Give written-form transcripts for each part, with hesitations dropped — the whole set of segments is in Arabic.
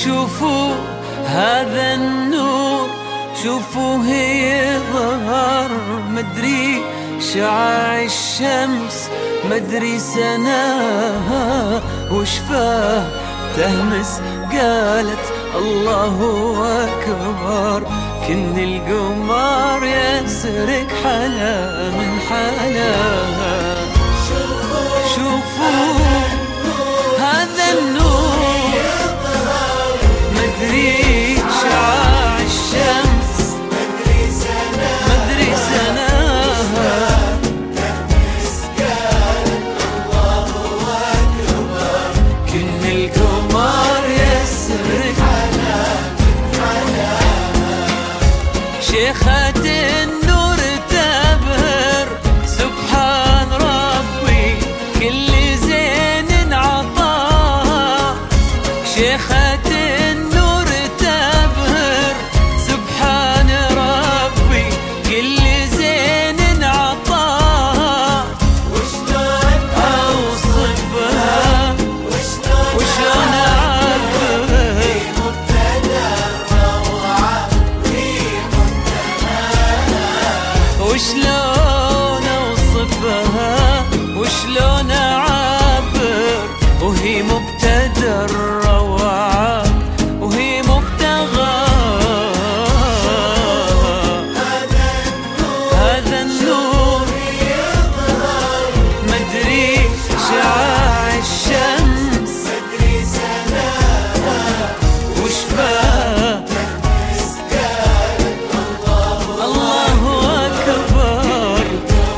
شوفوا هذا النور، شوفوا هي ظهر، مدري شعاع الشمس، مدري سناها وشفاه تهمس قالت الله أكبر. كن القمر يسرق حلا من حلاها. شوفوا هذا النور، مدري شعاع الشمس، مدري سناها الله أكبر. كن القمر يسرق شيخة النور تبهر، سبحان ربي كل زين عطاها. شيخة النور تبهر، سبحان ربي كل زين عطاها. وشلون أوصفها، وشلون أعبر، وشلون أوصفها، وشلون أعبر، وهي مبتدى الروعة، وهي مبتغى. هذا النور مدري شعاع الشمس، مدري سناها وشفاه الله أكبر.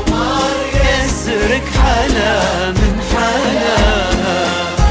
يسرق حلا من حلاها.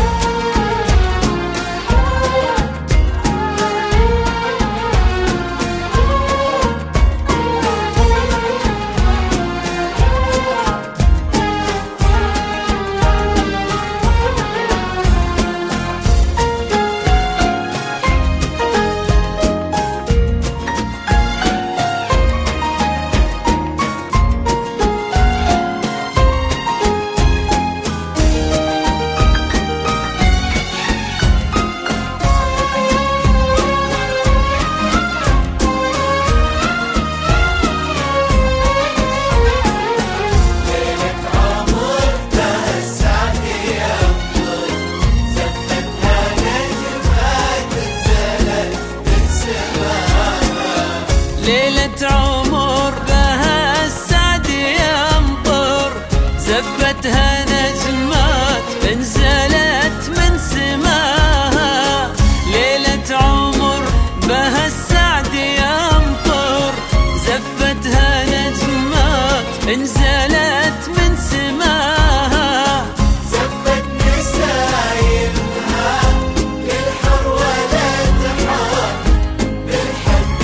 ليلة عمر بها السعد يمطر، زفتها نجمات انزلت من سماها. ليلة عمر بها السعد يمطر، زفتها نجمات انزلت من سماها. زفت نسايمها للحر ولا تحار، بالحب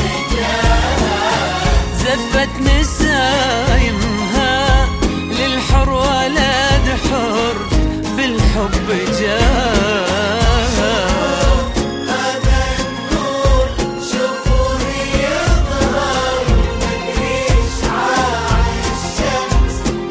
زفت نسايمها للحر ولد حر، بالحب جاها. هذا النور شوفوا يظهر، مدري شعاع الشمس،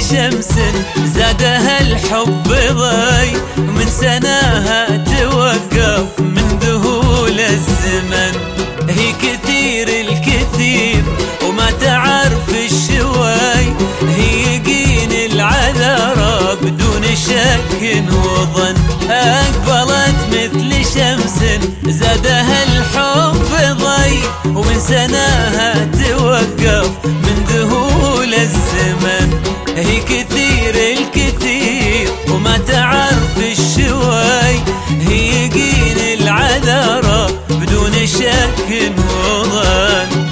شمس زادها الحب ضي، من سناها توقف من ذهول الزمن. هي كثير الكثير وما تعرف الشوي، هي يقين العذارى بدون شك وظن. أقبلت مثل شمس زادها الحب ضي، ومن سناها توقف من ذهول الزمن. هي كثير الكثير وما تعرف الشوي، هي يقين العذارى بدون شك وظن.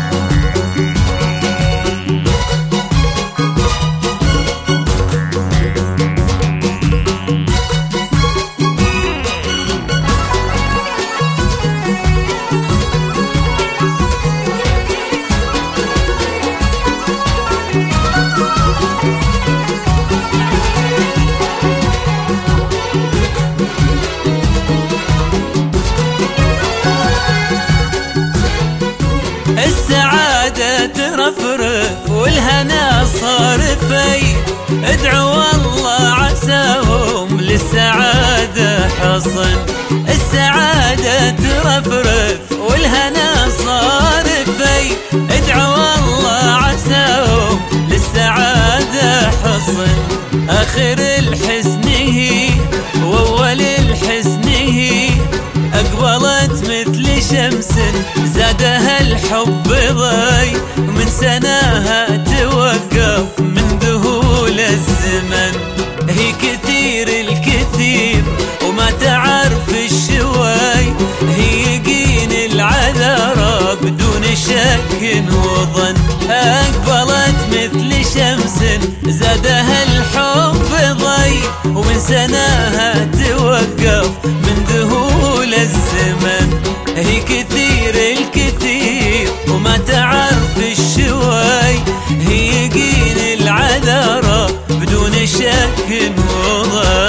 السعادة ترفرف والهنا صار في، ادعوا الله عساهم للسعادة حصن. السعادة ترفرف والهنا صار في، ادعوا الله عساهم للسعادة حصن. آخر الحسن هي وأول الحسن هي، أقبلت مثل شمس زادها الحب ضي، من سناها توقف من ذهول الزمن. هي كثير الكثير وما تعرف الشوي، هي يقين العذارى بدون شك وظن. أقبلت مثل شمس زادها الحب ضي، ومن سناها توقف من ذهول الزمن. هي كثير الكثير وما تعرف الشوي، هي يقين العذارى بدون شك وظن.